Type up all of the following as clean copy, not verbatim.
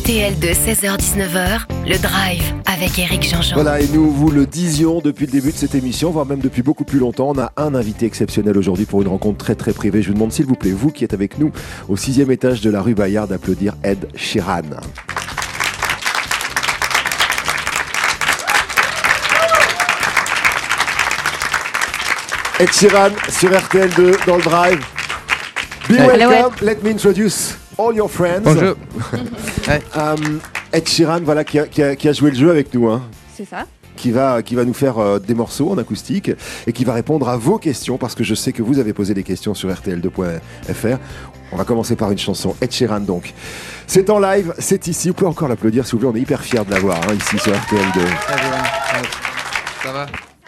RTL2, 16h-19h, le Drive avec Éric Jean-Jean. Voilà, et nous vous le disions depuis le début de cette émission, voire même depuis beaucoup plus longtemps, on a un invité exceptionnel aujourd'hui pour une rencontre très très privée. Je vous demande s'il vous plaît, vous qui êtes avec nous au 6e étage de la rue Bayard, d'applaudir Ed Sheeran. Ed Sheeran sur RTL2 dans le Drive. Be welcome, let me introduce all your friends. Bonjour. Ed Sheeran, voilà, qui a joué le jeu avec nous. Hein. C'est ça. Qui va nous faire des morceaux en acoustique et qui va répondre à vos questions parce que je sais que vous avez posé des questions sur rtl2.fr. On va commencer par une chanson, Ed Sheeran donc. C'est en live, c'est ici, vous pouvez encore l'applaudir si vous voulez, on est hyper fiers de l'avoir ici sur RTL2. Ça va?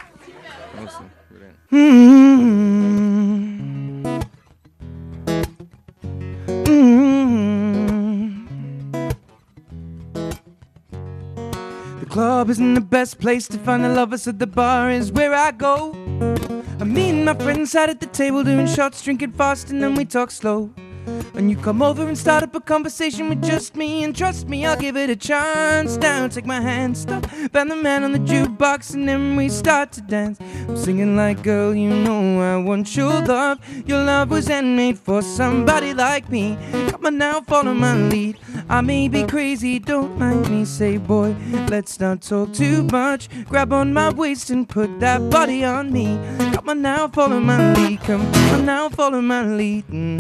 The club isn't the best place to find the lovers, so the bar is where I go. Me and my friends sat at the table doing shots, drinking fast, and then we talk slow. And you come over and start up a conversation with just me, and trust me, I'll give it a chance. Now take my hand, stop, band the man on the jukebox, and then we start to dance. I'm singing like, girl, you know I want your love. Your love was handmade for somebody like me. Come on now, follow my lead. I may be crazy, don't mind me. Say, boy, let's not talk too much. Grab on my waist and put that body on me. Come on now, follow my lead. Come on now, follow my lead.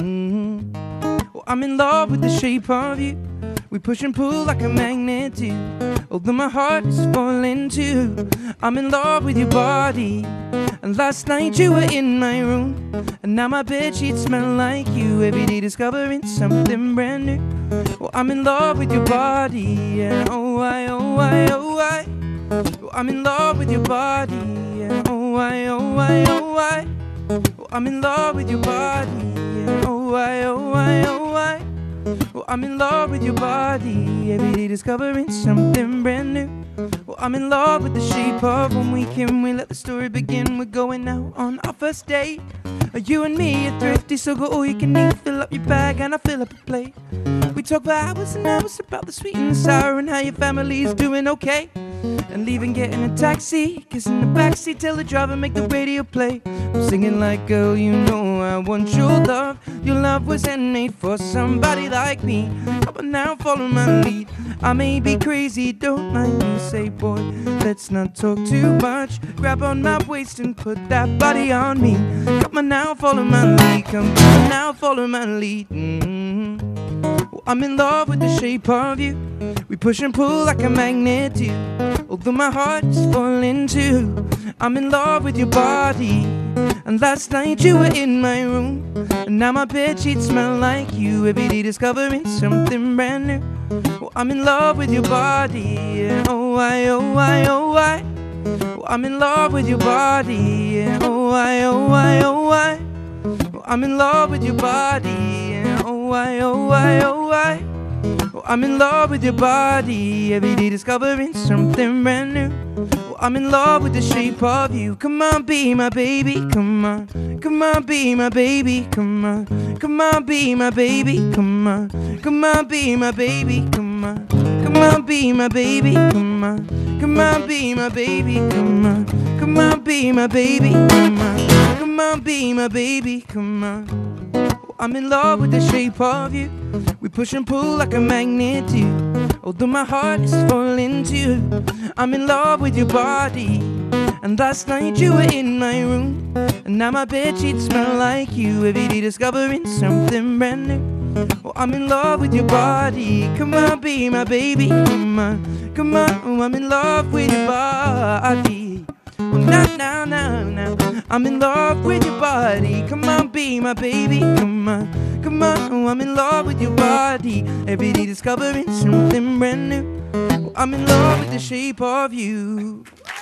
Well, I'm in love with the shape of you. We push and pull like a magnet do. Although my heart is falling too. I'm in love with your body. And last night you were in my room, and now my bedsheets smell like you. Every day discovering something brand new. Well, I'm in love with your body, yeah. Oh, I, oh, I, oh, I. Well, I'm in love with your body, yeah. Oh, I, oh, I, oh, I. Well, I'm in love with your body, yeah. Oh, I, oh, I, oh, I. Well, I'm in love with your body. Every day discovering something brand new. Well, I'm in love with the shape of when we can. We let the story begin. We're going out on our first date. You and me are thrifty, so go all you can eat. Fill up your bag and I fill up a plate. We talk for hours and hours about the sweet and the sour and how your family's doing okay. And leaving, getting a taxi, kiss in the backseat, tell the driver make the radio play. I'm singing like, girl, you know I want your love. Your love was handmade for somebody like me. Come on now, follow my lead. I may be crazy, don't mind me. Say, boy, let's not talk too much. Grab on my waist and put that body on me. Come on now, follow my lead. Come on now, follow my lead. Well, I'm in love with the shape of you. We push and pull like a magnet do. Although my heart is falling too. I'm in love with your body. And last night you were in my room, and now my bedsheets smell like you. Every day discovering something brand new. Well, I'm in love with your body, yeah. Oh, I, oh, I, oh, I. Well, I'm in love with your body, yeah. Oh, I, oh, I, oh, I. Well, I'm in love with your body, yeah. Oh, I, oh, I, oh, I. Well, I'm in love with your body. Every day discovering something brand new. Well, I'm in love with the shape of you. Come on, be my baby, come on. Come on, be my baby, come on. Come on, be my baby, come on. Come on, be my baby, come on. Come on, be my baby, come on. Come on, be my baby, come on. Come on, be my baby, come on. Come on, be my baby, come on. I'm in love with the shape of you. We push and pull like a magnet do. Although my heart is falling too. I'm in love with your body. And last night you were in my room, and now my bedsheets smell like you. Every day discovering something brand new. Oh, I'm in love with your body. Come on, be my baby. Come on, come on. Oh, I'm in love with your body. Oh, now, now, now, now. I'm in love with your body. Come on, be my baby. Come on, come on. Oh, I'm in love with your body. Every day discovering something brand new. Oh, I'm in love with the shape of you.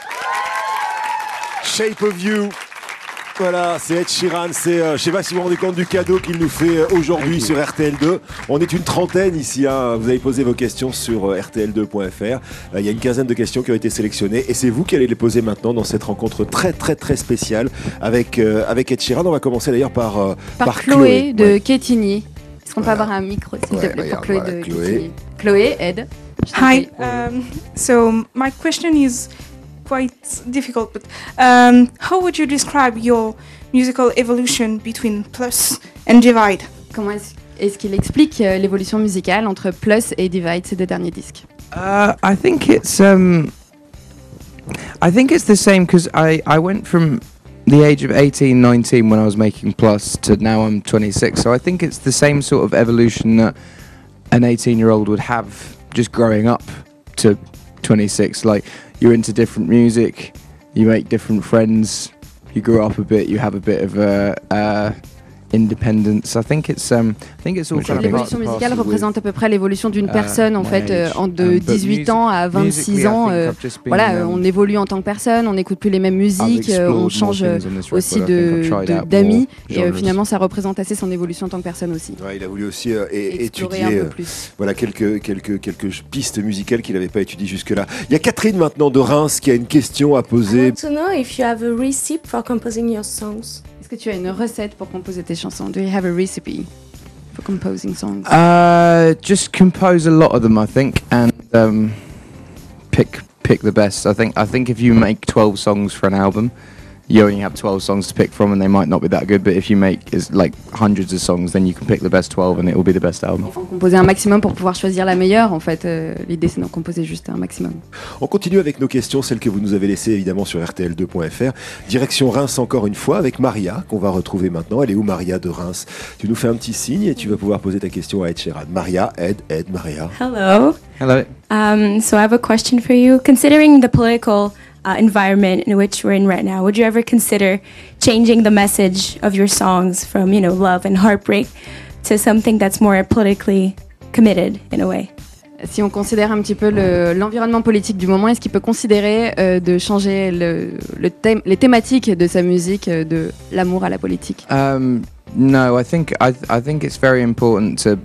Shape of You. Voilà, c'est Ed Sheeran, je sais pas si vous vous rendez compte du cadeau qu'il nous fait aujourd'hui sur RTL2. On est une trentaine ici, hein. Vous avez posé vos questions sur rtl2.fr. Il y a une quinzaine de questions qui ont été sélectionnées et c'est vous qui allez les poser maintenant dans cette rencontre très très très spéciale avec Ed Sheeran. On va commencer d'ailleurs par Chloé de Quetigny. Est-ce qu'on peut avoir un micro s'il te plaît pour Chloé de Quetigny? Chloé, Ed. Hi. So my question is quite difficult, but how would you describe your musical evolution between Plus and Divide? Comment est-ce qu'il explique l'évolution musicale entre Plus et Divide, ces deux derniers disques? I think it's the same because I went from the age of 18, 19 when I was making Plus to now I'm 26. So I think it's the same sort of evolution that an 18-year-old would have just growing up to 26. Like, you're into different music, you make different friends, you grow up a bit, you have a bit of independence. I think it's all kind of l'évolution musicale représente à peu près l'évolution d'une personne en fait de 18 ans à 26 ans. Voilà, on évolue en tant que personne, on n'écoute plus les mêmes musiques, on change aussi d'amis et finalement ça représente assez son évolution en tant que personne aussi. Ouais, il a voulu aussi étudier voilà quelques pistes musicales qu'il n'avait pas étudiées jusque-là. Il y a Catherine maintenant de Reims qui a une question à poser. I want to know if you have a recipe for composing your songs. Est-ce que tu as une recette pour composer tes chansons? Do you have a recipe for composing songs? Just compose a lot of them, I think, and pick the best. I think if you make 12 songs for an album, you only have 12 songs to pick from, and they might not be that good. But if you make like hundreds of songs, then you can pick the best 12, and it will be the best album. Il faut composer un maximum pour pouvoir choisir la meilleure. En fait, l'idée c'est d'en composer juste un maximum. On continue avec nos questions, celles que vous nous avez laissées évidemment sur RTL2.fr. Direction Reims encore une fois avec Maria qu'on va retrouver maintenant. Elle est où, Maria de Reims? Tu nous fais un petit signe et tu vas pouvoir poser ta question à Ed Sheeran. Maria, Ed, Maria. Hello. Hello. So I have a question for you. Considering the political environment in which we're in right now, would you ever consider changing the message of your songs from, love and heartbreak to something that's more politically committed in a way? Si on considère un petit peu l'environnement politique du moment, est-ce qu'il peut considérer de changer les thématiques de sa musique de l'amour à la politique? No, I think it's very important to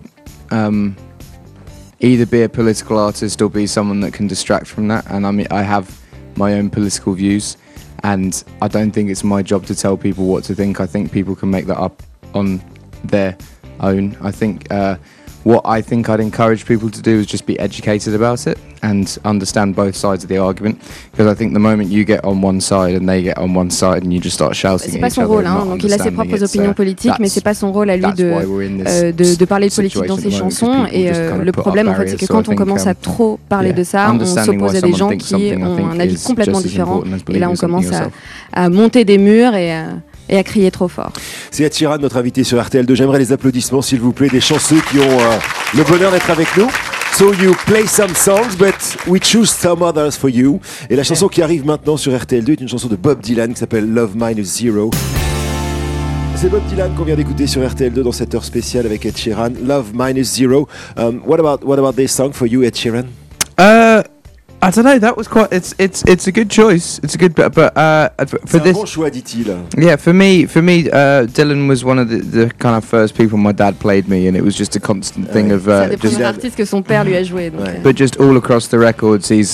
either be a political artist or be someone that can distract from that. And I mean, I have my own political views, and I don't think it's my job to tell people what to think. I think people can make that up on their own. I think what I think I'd encourage people to do is just be educated about it and understand both sides of the argument, because I think the moment you get on one side and they get on one side and you just start shouting c'est pas son rôle, hein. Donc il a ses propres opinions politiques, mais c'est pas son rôle à lui de parler de politique dans ses chansons. Et le problème en fait, c'est que quand on commence à trop parler de ça, on s'oppose à des gens qui ont un avis complètement différent, et là on commence à monter des murs et à crier trop fort. C'est Ed Sheeran, notre invité sur RTL2. J'aimerais les applaudissements, s'il vous plaît, des chanceux qui ont le bonheur d'être avec nous. So you play some songs, but we choose some others for you. Et la chanson qui arrive maintenant sur RTL2 est une chanson de Bob Dylan qui s'appelle Love Minus Zero. C'est Bob Dylan qu'on vient d'écouter sur RTL2 dans cette heure spéciale avec Ed Sheeran. Love Minus Zero. What about this song for you, Ed Sheeran? I don't know. That was quite. It's a good choice. It's a good, but for this. C'est un bon choix, dit-il. Yeah, for me, Dylan was one of the kind of first people my dad played me, and it was just a constant thing of. C'est un des premiers artistes que son père lui a joué. Donc, But just all across the records, he's.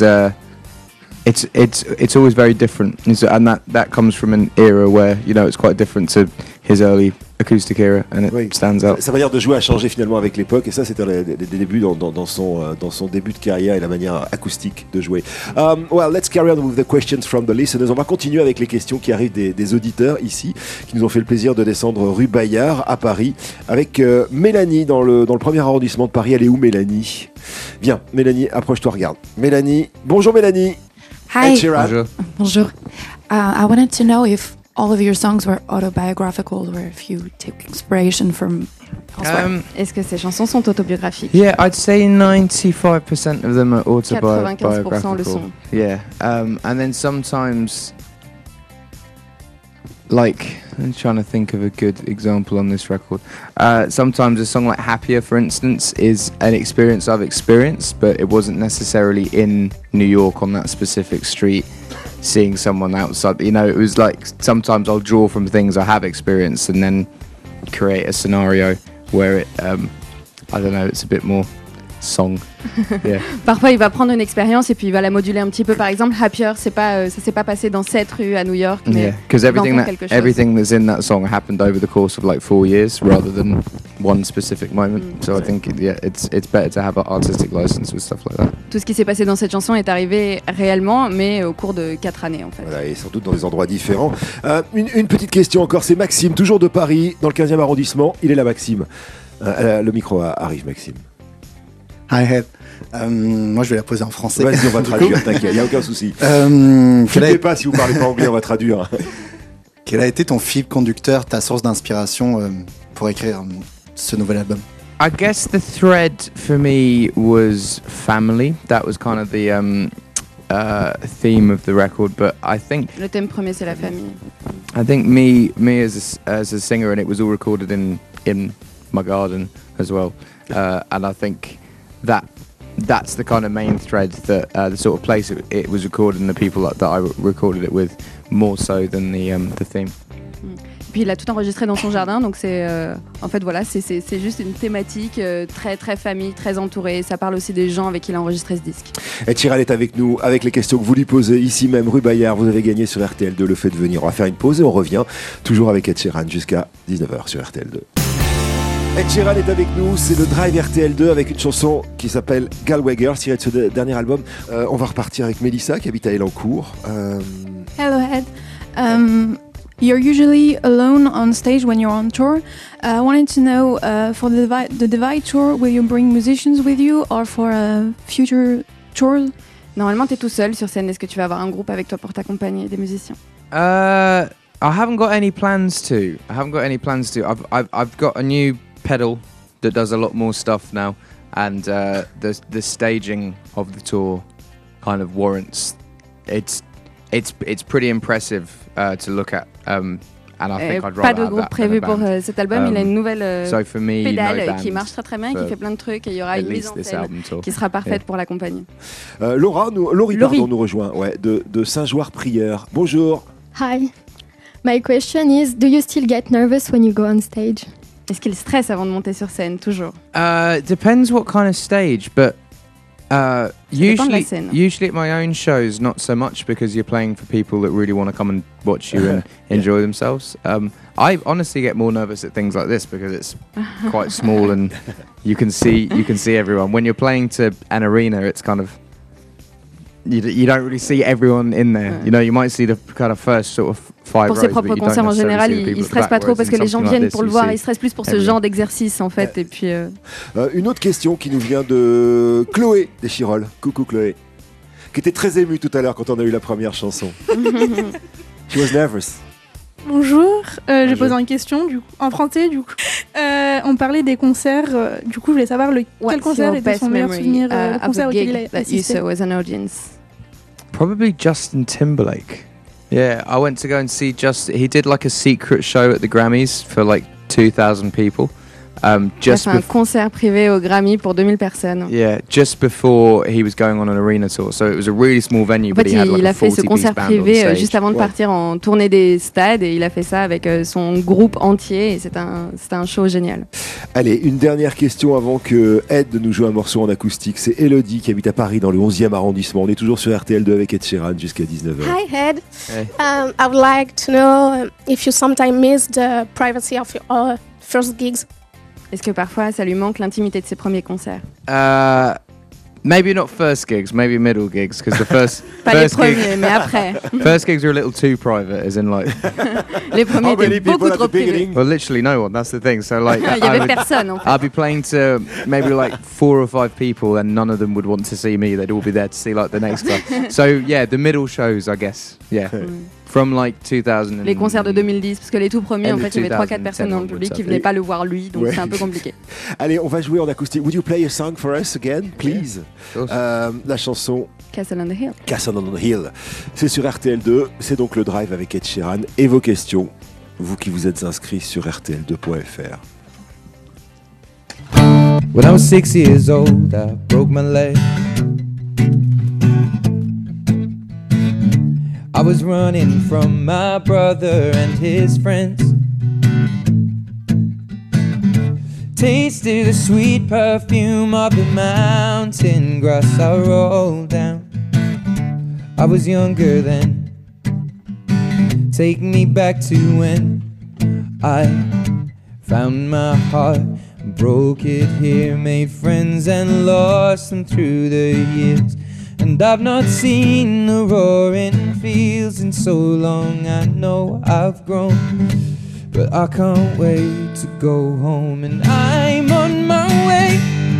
It's always very different, and that comes from an era where it's quite different to his early acoustic era, and it stands out. Sa manière de jouer a changé finalement avec l'époque, et ça c'était les débuts dans son début de carrière et la manière acoustique de jouer. Well, let's carry on with the questions from the listeners. On va continuer avec les questions qui arrivent des auditeurs ici, qui nous ont fait le plaisir de descendre rue Bayard à Paris, avec Mélanie dans le premier arrondissement de Paris. Elle est où, Mélanie? Viens, Mélanie, approche-toi, regarde. Mélanie, bonjour Mélanie. Hi. Bonjour. I wanted to know if all of your songs were autobiographical, or if you took inspiration from elsewhere. Est-ce que ces chansons sont autobiographiques? Yeah, I'd say 95% of them are autobiographical. 95% le sont. Yeah, and then sometimes, like, I'm trying to think of a good example on this record. Sometimes a song like Happier, for instance, is an experience I've experienced, but it wasn't necessarily in New York on that specific street, seeing someone outside. It was like sometimes I'll draw from things I have experienced and then create a scenario where it, I don't know, it's a bit more song. Yeah. Parfois, il va prendre une expérience et puis il va la moduler un petit peu. Par exemple, Happier, ça s'est pas passé dans cette rue à New York, mais because everything that's in that song happened over the course of like 4 years rather than one specific moment. So I think it's better to have an artistic license with stuff like that. Tout ce qui s'est passé dans cette chanson est arrivé réellement, mais au cours de 4 années en fait. Voilà, et sans doute dans des endroits différents. Une petite question encore, c'est Maxime, toujours de Paris, dans le 15e arrondissement. Il est là, Maxime. Le micro arrive, Maxime. Hi, Head. Moi, je vais la poser en français. Vas-y, on va traduire, t'inquiète, il n'y a aucun souci. Ne pas si vous ne parlez pas anglais, on va traduire. Quel a été ton fil conducteur, ta source d'inspiration pour écrire ce nouvel album? I guess the thread for me was family. That was kind of the theme of the record, but I think le thème premier c'est la famille. I think me as a singer, and it was all recorded in my garden as well, and I think that's the kind of main thread, that the sort of place it was recorded and the people that I recorded it with, more so than the theme. Puis il a tout enregistré dans son jardin, donc c'est en fait voilà, c'est juste une thématique très très famille, très entourée. Ça parle aussi des gens avec qui il a enregistré ce disque. Ed Sheeran est avec nous avec les questions que vous lui posez ici même, rue Bayard. Vous avez gagné sur RTL2 le fait de venir. On va faire une pause et on revient toujours avec Ed Sheeran jusqu'à 19h sur RTL2. Ed Sheeran est avec nous, c'est le Drive RTL2 avec une chanson qui s'appelle Galway Girl, tirée de ce dernier album. On va repartir avec Mélissa qui habite à Elancourt. Hello Ed. You're usually alone on stage when you're on tour. I wanted to know, for the Divide tour, will you bring musicians with you, or for future tours? Normalement, t'es tout seul sur scène. Est-ce que tu vas avoir un groupe avec toi pour t'accompagner, des musiciens? I haven't got any plans to. I've got a new pedal that does a lot more stuff now, and the staging of the tour kind of warrants. It's pretty impressive to look at, and I think I'd rather pas de groupe prévu pour cet album. Il a une nouvelle pédale qui marche très très bien, qui fait plein de trucs, et il y aura une mise en scène qui sera parfaite pour l'accompagner. Laurie nous rejoint, de Saint-Joire-Prieur. Bonjour. Hi. My question is, do you still get nervous when you go on stage? Est-ce qu'il stresse avant de monter sur scène, toujours? Depends what kind of stage, but usually at my own shows, not so much, because you're playing for people that really want to come and watch you and enjoy themselves. I honestly get more nervous at things like this because it's quite small and you can see everyone. When you're playing to an arena, it's kind of you don't really see everyone in there. You know, you might see the kind of first sort of 5 rows. Pour ses propres concerts en général, il stresse pas trop parce que les gens viennent pour le voir. Il stresse plus pour ce genre d'exercice en fait. Et puis une autre question qui nous vient de Chloé des Chirolles. Coucou Chloé, qui était très émue tout à l'heure quand on a eu la première chanson. She was nervous. Bonjour, j'ai posé une question en français du coup. On parlait des concerts, du coup je voulais savoir quel concert était son meilleur souvenir, le concert auquel il a assisté. Probably Justin Timberlake. Yeah, I went to go and see he did like a secret show at the Grammys for like 2,000 people. Il a fait un concert privé au Grammy pour 2000 personnes. Yeah, just before he was going on an arena tour, so it was a really small venue. En fait, il a fait ce concert privé juste avant de partir en tournée des stades, et il a fait ça avec son groupe entier, et c'était un show génial. Allez, une dernière question avant que Ed nous joue un morceau en acoustique. C'est Elodie qui habite à Paris dans le 11e arrondissement. On est toujours sur RTL2 avec Ed Sheeran jusqu'à 19h. Hi Ed. Hey. I would like to know if you sometimes miss the privacy of your first gigs. Est-ce que parfois ça lui manque l'intimité de ses premiers concerts? Maybe not first gigs, maybe middle gigs, because the first les premiers, mais après. First gigs are a little too private, as in like. Les premiers étaient beaucoup trop privés. Well, literally no one. That's the thing. So like, il y avait personne en fait. I'd be playing to maybe like 4 or 5 people, and none of them would want to see me. They'd all be there to see like the next guy. So yeah, the middle shows, I guess. Yeah. From like 2000. Les concerts de 2010, parce que les tout premiers, en fait, il y avait 3-4 personnes dans le public qui venaient pas le voir lui, donc c'est un peu compliqué. Allez, on va jouer en acoustique. Would you play a song for us again, please? La chanson Castle on the Hill. Castle on the Hill. C'est sur RTL2. C'est donc le Drive avec Ed Sheeran. Et vos questions, vous qui vous êtes inscrits sur RTL2.fr. When I was 6 years old, I broke my leg. I was running from my brother and his friends. tasted the sweet perfume of the mountain grass I rolled down. I was younger then. Take me back to when I found my heart, broke it here, made friends and lost them through the years. And I've not seen the roaring fields in so long. I know I've grown, but I can't wait to go home. And I'm on my way,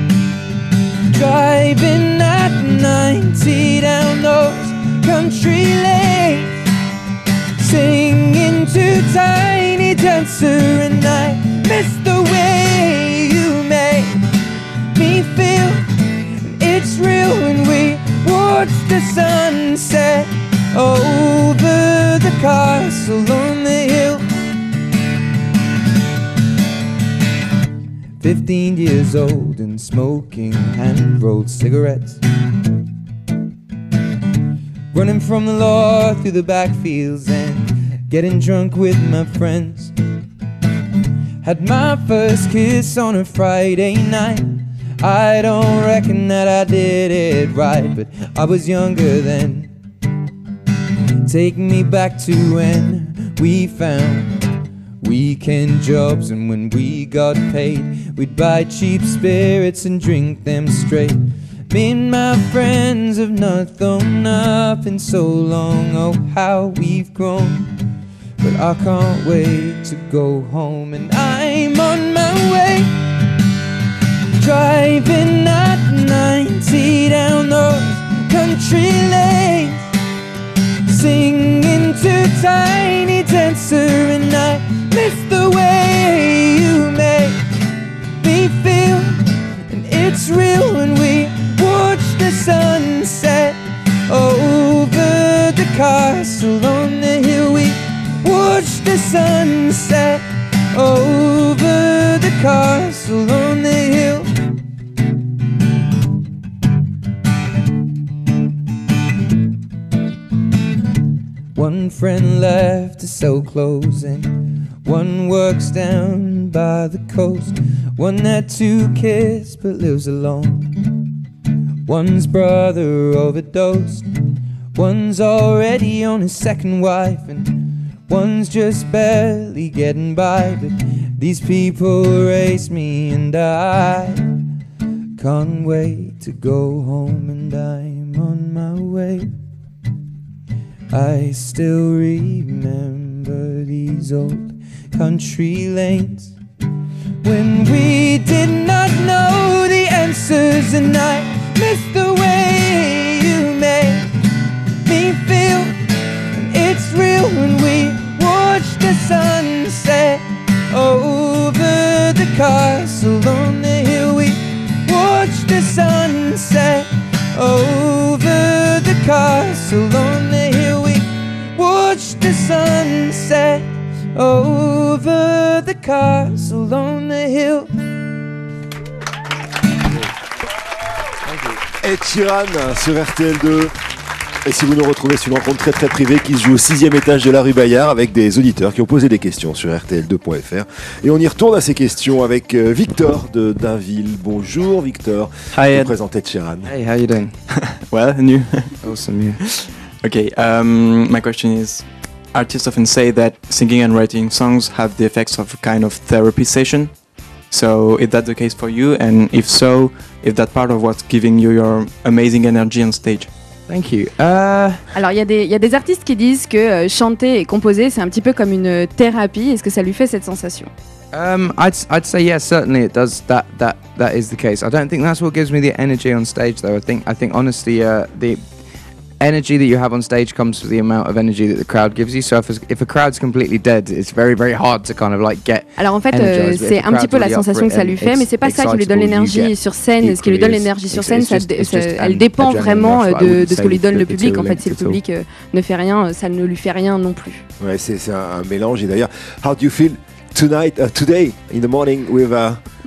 driving at 90 down those country lanes, singing to Tiny Dancer. And I miss the way you make me feel. It's real when we watch the sunset over the castle on the hill. 15 years old and smoking hand-rolled cigarettes, running from the law through the backfields and getting drunk with my friends. Had my first kiss on a Friday night. I don't reckon that I did it right, but I was younger then. Take me back to when we found weekend jobs, and when we got paid, we'd buy cheap spirits and drink them straight. Me and my friends have not thrown up in so long. Oh, how we've grown, but I can't wait to go home. And I'm on my way, driving at 90 down those country lanes, singing to Tiny Dancer. And I miss the way you make me feel. And it's real when we watch the sunset over the castle on the hill. We watch the sunset over the castle on the hill. One friend left to sell clothes, and one works down by the coast. One had 2 kids but lives alone. One's brother overdosed. One's already on his second wife, and one's just barely getting by. But these people race me, and I can't wait to go home. And I'm on my way. I still remember these old country lanes when we did not know the answers. And I miss the way you make me feel. And it's real when we watch the sunset over the castle on the hill. We watch the sunset over the castle on the hill. We watch the sunset over the castle on the hill. Ed Sheeran sur RTL2. Et si vous nous retrouvez, c'est une rencontre très très privée qui se joue au 6e étage de la rue Bayard avec des auditeurs qui ont posé des questions sur RTL2.fr. Et on y retourne à ces questions avec Victor de Dainville. Bonjour Victor. Hi Ed. Je présente Ed Sheeran. Hey, how you doing? Well, and you? Awesome, yeah. Okay, my question is, artists often say that singing and writing songs have the effects of a kind of therapy session. So is that the case for you? And if so, is that part of what's giving you your amazing energy on stage? Thank you. Alors il y a des artistes qui disent que chanter et composer c'est un petit peu comme une thérapie. Est-ce que ça lui fait cette sensation? I'd say yes, certainly it does. That is the case. I don't think that's what gives me the energy on stage though. I think honestly the energy that you have on stage comes from the amount of energy that the crowd gives you. So if a crowd's completely dead, it's very very hard to kind of like get. Alors en fait, c'est un petit peu la sensation que ça lui fait, mais c'est pas ça qui lui donne l'énergie sur scène. Ce qui lui donne l'énergie sur scène, elle dépend vraiment de ce que lui donne le public. En fait, si le public ne fait rien, ça ne lui fait rien non plus. Ouais, c'est un mélange. Et d'ailleurs, how do you feel today in the morning with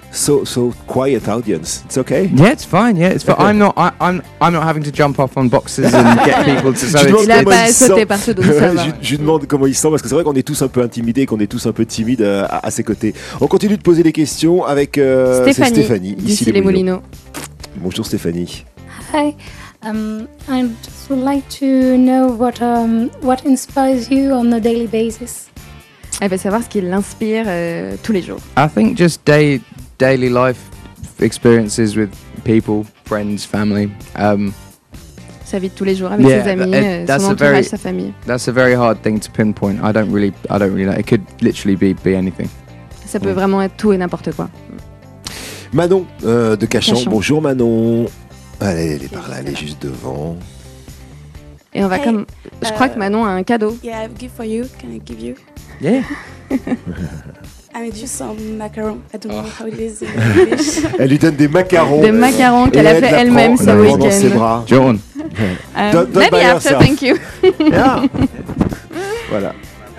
so quiet audience. It's okay. Yeah, it's fine. Yeah, it's fine. I'm not having to jump off on boxes and get people to. So il a pas sauté partout, donc ça va. Je demande comment il se sent parce que c'est vrai qu'on est tous un peu intimidés, qu'on est tous un peu timides à ses côtés. On continue de poser des questions avec Stéphanie d'ici les Moulineaux. Bonjour Stéphanie. Hi. I just would like to know what inspires you on a daily basis. Elle veut savoir ce qui l'inspire tous les jours. I think just daily life experiences with people, friends, family. Sa vie de tous les jours avec ses amis, son entourage, sa famille. That's a very hard thing to pinpoint. I don't really know. It could literally be anything. Ça peut vraiment être tout et n'importe quoi. Manon de Cachan. Bonjour Manon. Allez, elle est par là, elle est juste devant. Et on va je crois que Manon a un cadeau. Yeah, I have a gift for you. Can I give you? Yeah. I made you some macarons. I don't know how it is in English. Elle lui donne des macarons. Des macarons qu'elle a fait elle-même ce week-end. John. Maybe after, thank you. Yeah. Voilà.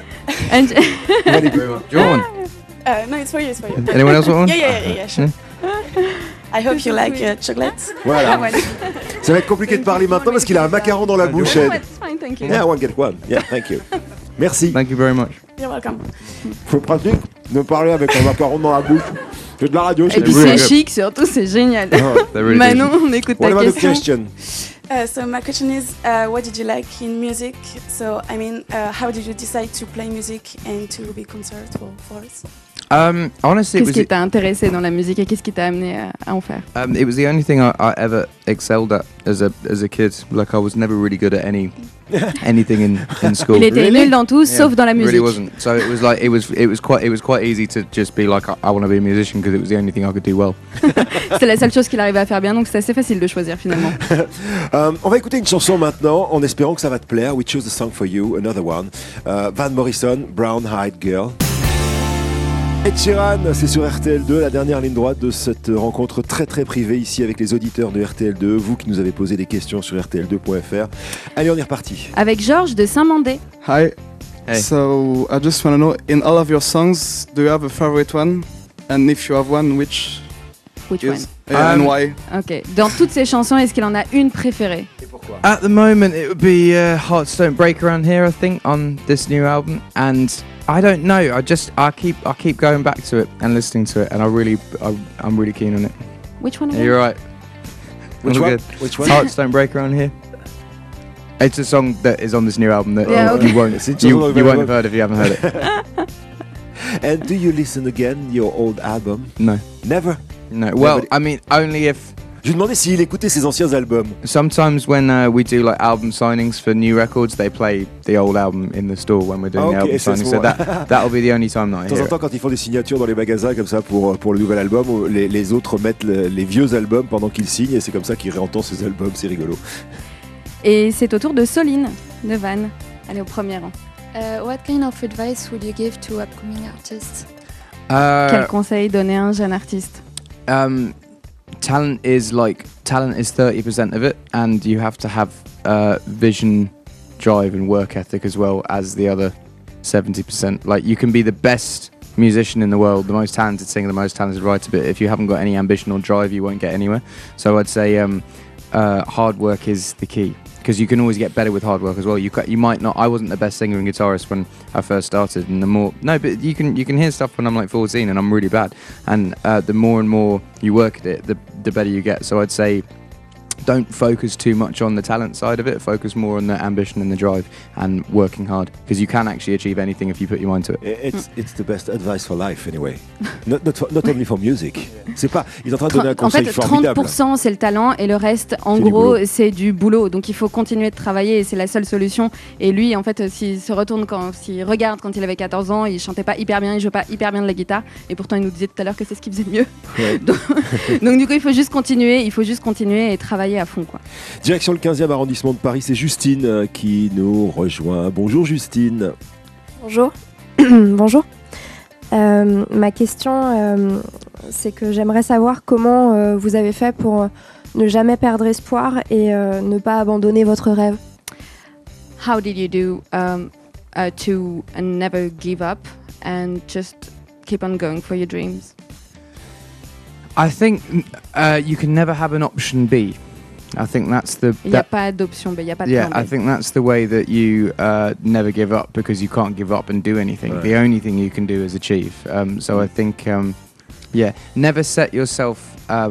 John. No, it's for you. Anyone else want one? Yeah, sure. I hope you like chocolate. Voilà. Ça va être compliqué de parler maintenant parce qu'il a un macaron dans la bouche. No, it's fine, thank you. Yeah, one get one. Yeah, thank you. Merci. Thank you very much. You're welcome. Faut pratique de parler avec un macaron dans la bouche. C'est de la radio. Et puis c'est chic, surtout, c'est génial. Manon, on écoute ta question. So my question is, what did you like in music? So I mean, how did you decide to play music and to be concert for us? Honestly, qu'est-ce qui t'a intéressé dans la musique et qu'est-ce qui t'a amené à en faire? It was the only thing I ever excelled at as a kid. Like I was never really good at anything in school. Il était nul dans tout, sauf dans la musique. Really wasn't. So it was like it was quite easy to just be like I want to be a musician because it was the only thing I could do well. C'était la seule chose qu'il arrivait à faire bien, donc c'est assez facile de choisir finalement. On va écouter une chanson maintenant, en espérant que ça va te plaire. We chose a song for you, another one. Van Morrison, Brown Eyed Girl. Ed Sheeran, c'est sur RTL2, la dernière ligne droite de cette rencontre très très privée ici avec les auditeurs de RTL2, vous qui nous avez posé des questions sur RTL2.fr. Allez, on est reparti. Avec Georges de Saint-Mandé. Hi. Hey. So, I just want to know, in all of your songs, do you have a favorite one? And if you have one, which one? And why? Ok. Dans toutes ces chansons, est-ce qu'il en a une préférée? Et pourquoi? At the moment, it would be Hearts Don't Break Around Here, I think, on this new album. And I don't know. I keep going back to it and listening to it, and I'm really keen on it. Which one? Yeah, you're right. Which one? Good. Which one? Hearts Don't Break Around Here. It's a song that is on this new album that you won't have heard if you haven't heard it. And do you listen again your old album? No. Never? No. Well, I mean, only if. Je lui demandais s'il écoutait ses anciens albums. Sometimes when we do like album signings for new records, they play the old album in the store when we're doing the album signing. So that'll be the only time that I hear it. De temps en temps, quand ils font des signatures dans les magasins comme ça pour le nouvel album, les autres mettent les vieux albums pendant qu'ils signent et c'est comme ça qu'ils réentendent ces albums. C'est rigolo. Et c'est au tour de Soline de Van. Allez, au premier rang. What kind of advice would you give to upcoming artists? Quel conseil donner à un jeune artiste? Talent is 30% of it, and you have to have vision, drive, and work ethic as well as the other 70%. Like you can be the best musician in the world, the most talented singer, the most talented writer, but if you haven't got any ambition or drive, you won't get anywhere. So I'd say hard work is the key. Because you can always get better with hard work as well. You might not. I wasn't the best singer and guitarist when I first started, and but you can hear stuff when I'm like 14 and I'm really bad. And the more and more you work at it, the better you get. So I'd say, don't focus too much on the talent side of it. Focus more on the ambition and the drive and working hard, because you can actually achieve anything if you put your mind to it. It's the best advice for life anyway. Not only for music. C'est pas. Ils sont en train de donner un conseil formidable. En fait, 30% c'est le talent et le reste, en gros, c'est du boulot. Donc il faut continuer de travailler et c'est la seule solution. Et lui, en fait, s'il regarde quand il avait 14 ans, il chantait pas hyper bien, il jouait pas hyper bien de la guitare. Et pourtant, il nous disait tout à l'heure que c'est ce qu'il faisait de mieux. Ouais. donc du coup, il faut juste continuer et travailler à fond, quoi. Direction le 15e arrondissement de Paris, c'est Justine qui nous rejoint. Bonjour Justine. Bonjour. Bonjour. Ma question, c'est que j'aimerais savoir comment vous avez fait pour ne jamais perdre espoir et ne pas abandonner votre rêve. How did you do to never give up and just keep on going for your dreams? I think you can never have an option B. I think that's the. Il n'y a pas d'option B. Il n'y a pas de plan B. I think that's the way that you never give up, because you can't give up and do anything. Right. The only thing you can do is achieve. So I think, never set yourself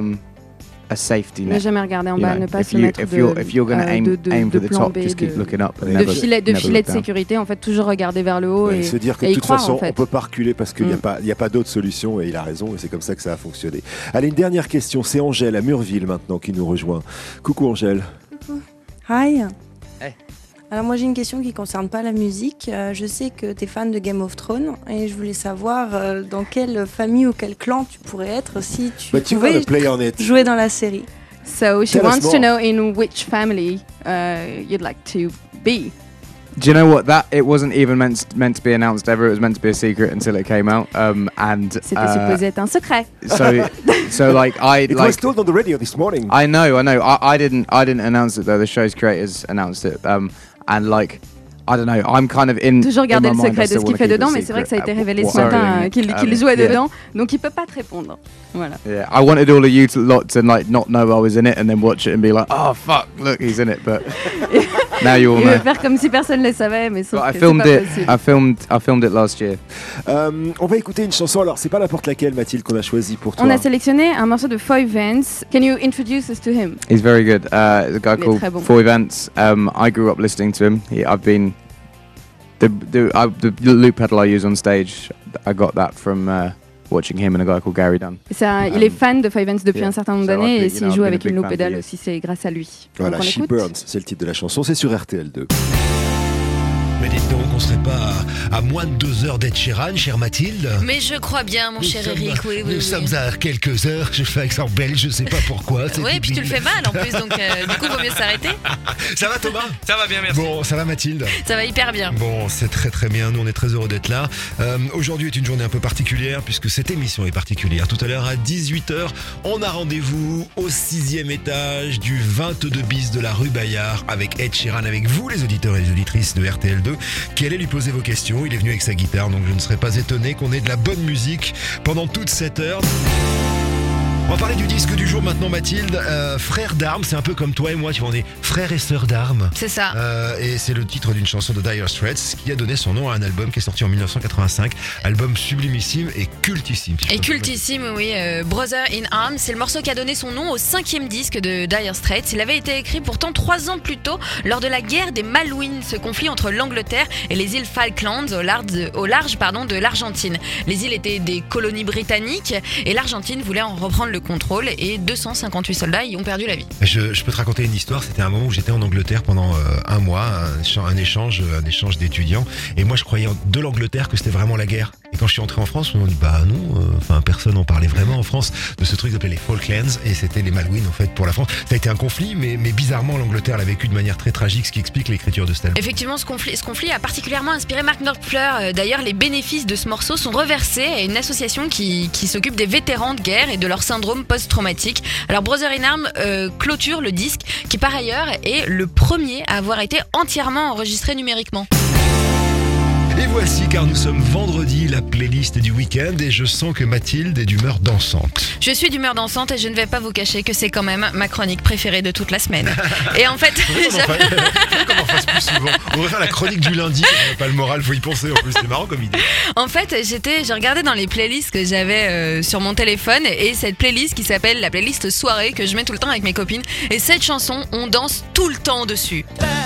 a safety net. Ne jamais regarder en bas, ne pas se mettre if you're going to aim for the top, just keep looking up. De filet de sécurité, en fait, toujours regarder vers le haut et se dire que de toute façon, on peut pas reculer parce qu'il n'y a pas d'autre solution, et il a raison, et c'est comme ça que ça a fonctionné. Allez, une dernière question, c'est Angèle à Murville maintenant qui nous rejoint. Coucou Angèle. Coucou. Hi. Hey. Alors moi j'ai une question qui ne concerne pas la musique. Je sais que tu es fan de Game of Thrones et je voulais savoir dans quelle famille ou quel clan tu pourrais être si tu pouvais jouer dans la série. So she wants to know in which family you'd like to be. Do you know what? It wasn't even meant to be announced ever. It was meant to be a secret until it came out. C'était supposé être un secret. So like it was told on the radio this morning. I know. I didn't announce it though. The show's creators announced it. And like, I don't know, I'm kind of in. Toujours garder le secret de ce qu'il fait dedans, mais c'est vrai que ça a été révélé ce matin qu'il jouait dedans, donc il peut pas te répondre. Voilà. Yeah, I wanted all of you to like not know I was in it and then watch it and be like, oh fuck, look, he's in it, but now you all know. Il veut faire comme si personne ne le savait, mais sauf que c'est pas possible. I filmed it last year. On va écouter une chanson. Alors, c'est pas n'importe laquelle, Mathilde, qu'on a choisi pour toi. On a sélectionné un morceau de Foy Vance. Can you introduce us to him? He's very good. The guy called Foy Vance. I grew up listening to him. I've been the loop pedal I use on stage. I got that from watching him and a guy called Gary Dunn. Il est fan de Foy Vance depuis un certain nombre d'années, et s'il joue avec une loop pedal aussi, c'est grâce à lui. Voilà, She Burns, c'est le titre de la chanson, c'est sur RTL2. Mais dites donc, on serait pas à moins de 2 heures d'Ed Sheeran, chère Mathilde? Mais je crois bien, mon cher Eric, oui. Nous sommes à quelques heures, je fais accent belge, je sais pas pourquoi. Oui, et puis tu le fais mal en plus, donc du coup, vaut mieux s'arrêter. Ça va Thomas? Ça va bien, merci. Bon, ça va Mathilde? Ça va hyper bien. Bon, c'est très très bien, nous on est très heureux d'être là. Aujourd'hui est une journée un peu particulière, puisque cette émission est particulière. Tout à l'heure à 18h, on a rendez-vous au 6e étage du 22 bis de la rue Bayard avec Ed Sheeran, avec vous les auditeurs et les auditrices de RTL2, qui allez lui poser vos questions. Il est venu avec sa guitare, donc je ne serais pas étonné qu'on ait de la bonne musique pendant toute cette heure. On va parler du disque du jour maintenant, Mathilde. Frères d'armes, c'est un peu comme toi et moi, tu vois, on est frères et sœurs d'armes. C'est ça. Et c'est le titre d'une chanson de Dire Straits qui a donné son nom à un album qui est sorti en 1985. Album sublimissime et cultissime. Et cultissime, oui. Brother in Arms, c'est le morceau qui a donné son nom au 5e disque de Dire Straits. Il avait été écrit pourtant 3 ans plus tôt, lors de la guerre des Malouines, ce conflit entre l'Angleterre et les îles Falklands au large de l'Argentine. Les îles étaient des colonies britanniques et l'Argentine voulait en reprendre le contrôle, et 258 soldats y ont perdu la vie. Je peux te raconter une histoire. C'était un moment où j'étais en Angleterre pendant un mois, un échange d'étudiants, et moi je croyais de l'Angleterre que c'était vraiment la guerre. Et quand je suis entré en France, on m'a dit bah non, personne n'en parlait vraiment en France de ce truc s'appelait les Falklands, et c'était les Malouines en fait pour la France. Ça a été un conflit, mais bizarrement l'Angleterre l'a vécu de manière très tragique, ce qui explique l'écriture de cet album. Effectivement, ce conflit a particulièrement inspiré Mark Knopfler. D'ailleurs, les bénéfices de ce morceau sont reversés à une association qui s'occupe des vétérans de guerre et de leur syndrome post-traumatique. Alors Brother in Arms clôture le disque, qui par ailleurs est le premier à avoir été entièrement enregistré numériquement. Et voici, car nous sommes vendredi, la playlist du week-end, et je sens que Mathilde est d'humeur dansante. Je suis d'humeur dansante, et je ne vais pas vous cacher que c'est quand même ma chronique préférée de toute la semaine. Et en fait, comment on fasse plus souvent. On va faire la chronique du lundi, on n'a pas le moral, faut y penser en plus, c'est marrant comme idée. En fait, j'ai regardé dans les playlists que j'avais sur mon téléphone, et cette playlist qui s'appelle la playlist soirée, que je mets tout le temps avec mes copines, et cette chanson, on danse tout le temps dessus.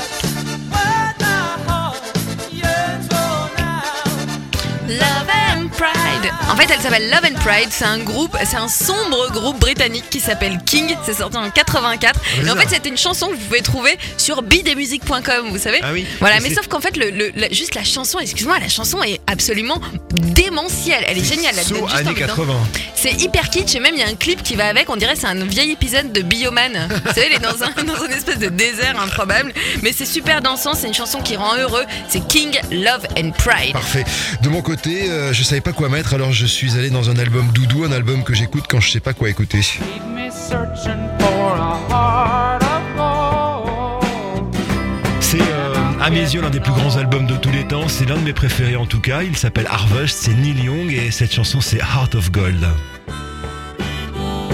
Love and Pride. En fait, elle s'appelle Love and Pride. C'est un sombre groupe britannique qui s'appelle King. C'est sorti en 84. Et en fait, c'est une chanson que vous pouvez trouver sur bidemusic.com, vous savez. Ah oui. Voilà, mais sauf qu'en fait, juste la chanson, excuse-moi, la chanson est absolument démentielle. Elle est géniale. C'est années 80. C'est hyper kitsch, et même il y a un clip qui va avec. On dirait c'est un vieil épisode de Bioman. Vous savez, il est dans une espèce de désert improbable. Mais c'est super dansant. C'est une chanson qui rend heureux. C'est King, Love and Pride. Parfait. De mon côté, je savais pas quoi mettre, alors je suis allé dans un album doudou, un album que j'écoute quand je sais pas quoi écouter. C'est à mes yeux l'un des plus grands albums de tous les temps, c'est l'un de mes préférés en tout cas, il s'appelle Harvest, c'est Neil Young, et cette chanson c'est Heart of Gold.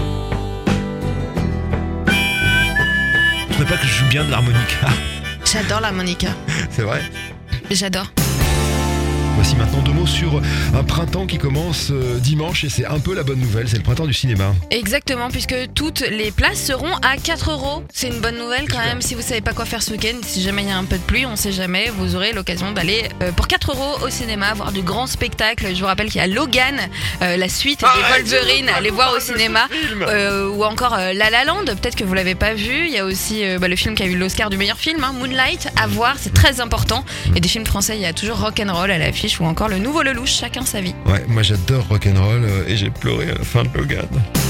trouvez pas que je joue bien de l'harmonica? J'adore l'harmonica. C'est vrai? J'adore. Voici maintenant 2 mots sur un printemps qui commence dimanche et c'est un peu la bonne nouvelle, c'est le printemps du cinéma. Exactement, puisque toutes les places seront à 4 €. C'est une bonne nouvelle quand même. Si vous savez pas quoi faire ce week-end, si jamais il y a un peu de pluie, on sait jamais, vous aurez l'occasion d'aller pour 4 € au cinéma, voir du grand spectacle. Je vous rappelle qu'il y a Logan, la suite des Wolverine, allez voir au cinéma, ou encore La La Land, peut-être que vous l'avez pas vu. Il y a aussi le film qui a eu l'Oscar du meilleur film, Moonlight, à voir, c'est très important. Et des films français, il y a toujours Rock'n'Roll à l'affiche, ou encore le nouveau Lelouch, chacun sa vie. Ouais, moi j'adore Rock'n'Roll et j'ai pleuré à la fin de Logan.